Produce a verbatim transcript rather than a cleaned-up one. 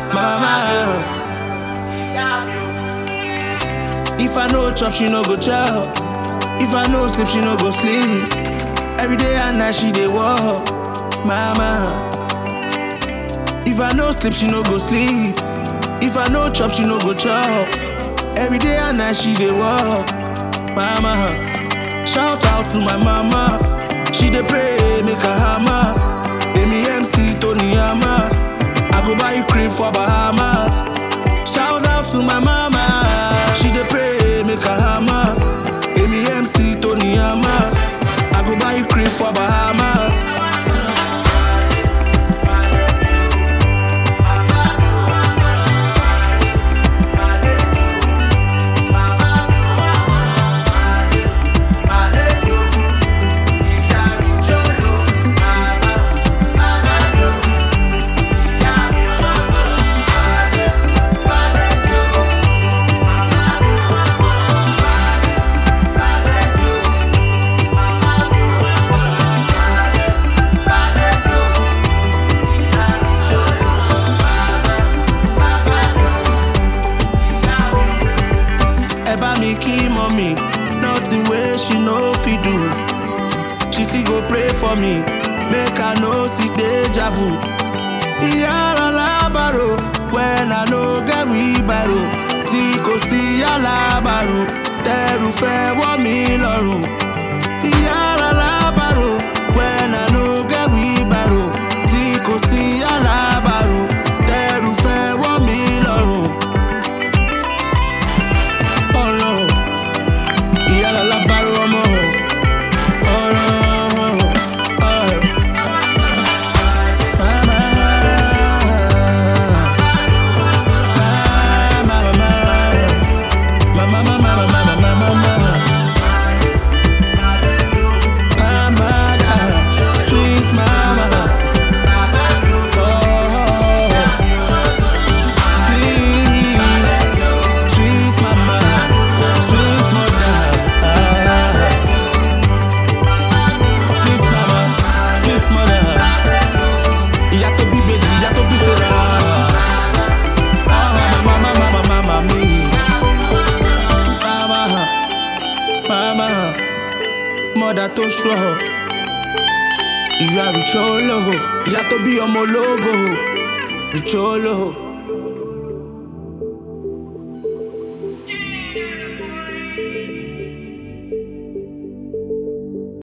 mama. If I no chop, she no go chop. If I no sleep, she no go sleep. Every day and night she dey work, mama. If I no sleep, she no go sleep. If I no chop, she no go chop. Every day and night she dey work, mama. Shout out to my mama. She dey pray, make her hammer. Amy M C Tony Hammer. I go buy you cream for Bahamas. Shout out to my mama. She dey pray, make her hammer. Amy M C Tony Hammer. I go buy you cream for Bahamas. Key mommy, nothing way she no fit do. She still go pray for me, make I no see deja vu. Iyara labaro, when I no get wheelbarrow. Tí kò sí alábàárò, tẹ́rù fẹ́ wọ́ mi lọ́rùn. Iyara labaro, when I no get wheelbarrow. Tí kò sí alábàárò, tẹ́rù fẹ́ wọ́ mi lọ́rùn. Mother tó ṣọ́, ìyá Richolo, ìyá tó bí ọmọ ológo, Richolo.